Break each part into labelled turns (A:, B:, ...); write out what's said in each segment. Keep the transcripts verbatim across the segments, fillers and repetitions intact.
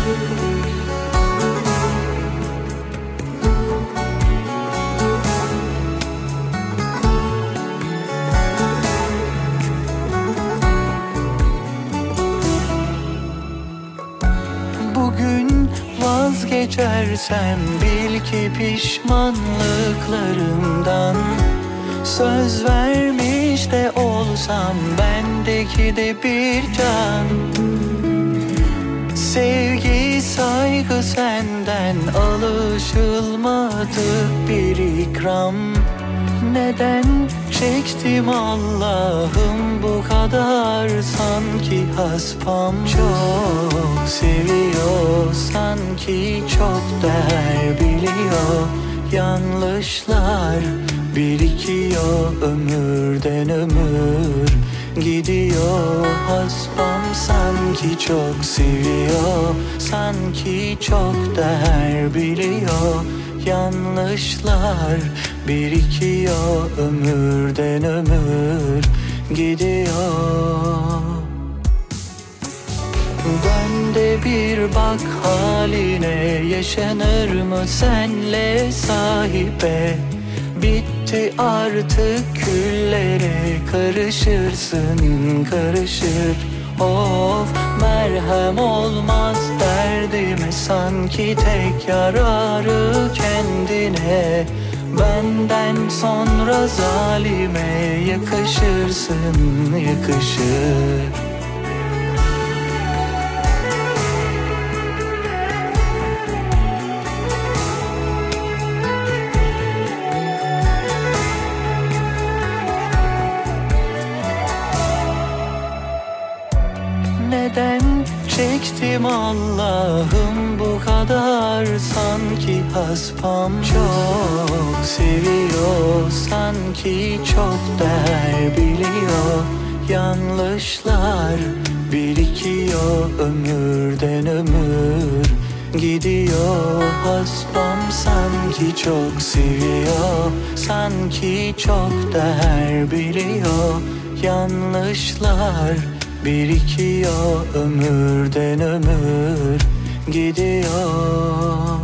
A: Bugün vazgeçersem bil ki pişmanlıklarımdan. Söz vermiş de olsam bendeki de bir can. Sevgi saygı senden alışılmadık bir ikram. Neden çektim Allah'ım bu kadar sanki haspam. Çok seviyor sanki çok değer biliyor. Yanlışlar birikiyor ömürden ömür gidiyor. Haspam sanki çok seviyor, sanki çok değer biliyor. Yanlışlar birikiyor ömürden ömür gidiyor. Dön de bir bak haline, yaşanır mı senle sahibe? Bitti artık küllere karışırsın karışır. Of merhem olmaz derdime, sanki tek yararı kendine. Benden sonra zalime yakışırsın yakışır. Neden çektim Allah'ım bu kadar sanki haspam. Çok seviyor sanki çok değer biliyor. Yanlışlar birikiyor ömürden ömür gidiyor. Haspam sanki çok seviyor, sanki çok değer biliyor. Yanlışlar birikiyor ömürden ömür gidiyor.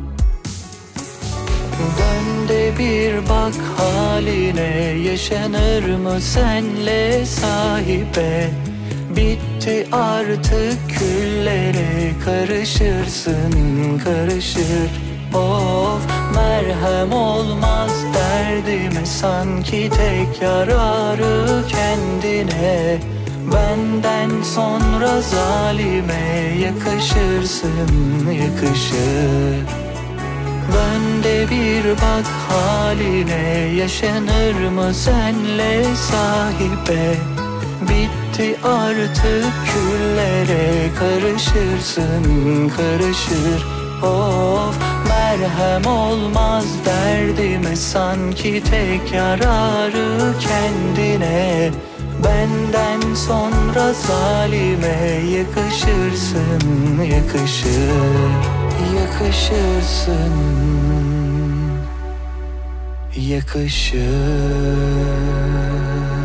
A: Dön de bir bak haline, yaşanır mı senle sahibe? Bitti artık küllere karışırsın karışır. Of merhem olmaz derdime, sanki tek yararı kendine. Benden sonra zalime yakışırsın yakışır. Dön de bir bak haline, yaşanır mı senle sahibe? Bitti artık küllere karışırsın karışır. Of merhem olmaz derdime, sanki tek yararı kendine. Benden sonra zalime yakışırsın yakışır. Yakışırsın yakışır.